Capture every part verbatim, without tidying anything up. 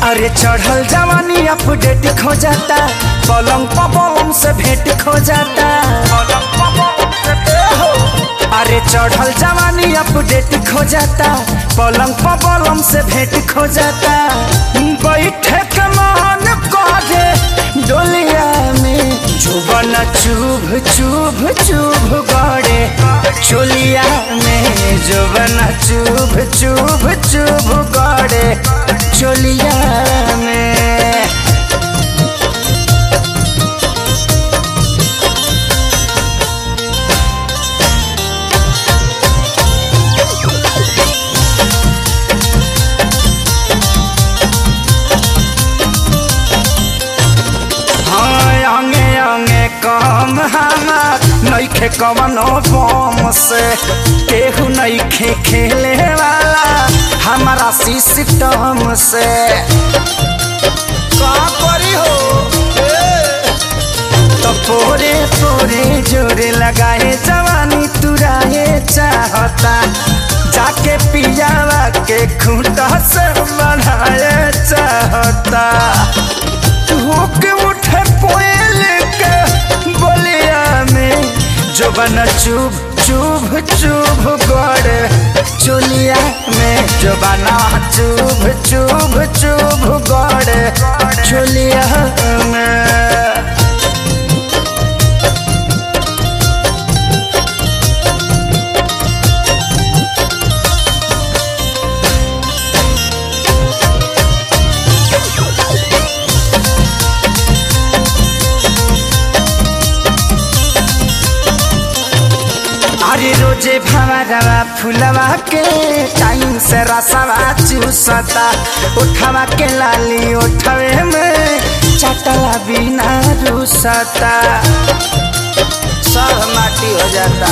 अरे चढ़ल जवानी अपडेट खो जाता, पलंग पलंग से भेंट खो जाता। अरे चढ़ल जवानी अपडेट खो जाता, पलंग पलंग से भेंट खो जाता। बैठे के मन करे डोलिया में जुबन चुभ चुभ चुभ गड़े चोलिया में, जुबन चुभ चुभ चुभ गड़े चोलिया में। कम हमार नइखे कवनो बम से, केहू नइखे खेले वाला हमारा सिस्टम से। का करी हो तो पोरे पोरे जोरे लगाए जवानी तुराए चाहता, जाके पियावा के खूंटा से बढ़ाए चाहता। के उठे कोयल के बोलिया में जुबन चुभ चुभ चुभ गड़े चोलिया में, जुबना चुभ चुभ चुभ गड़े चोलिया में। अरे रोजे भवरवा फुलवा के टाइम से रसवा चूसता, उठवा के लाली उठवे में चटला बिना रूसता, सब माटी हो जाता।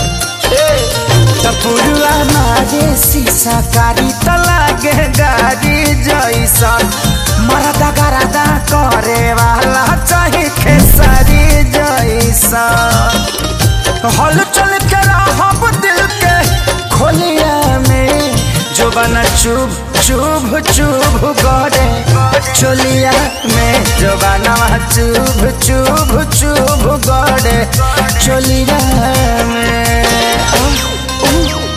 पुरुआ मारे शीशा कारी तो लागे गाड़ी जैसा, मरदा गरदा करे वाला चाहे खेसारी जैसा। हल चल के रहब दिल के खोलिया में, जुबन चुभ चुभ चुभ गड़े चोलिया में, जुबना चुभ चुभ चुभ गड़े चोलिया में।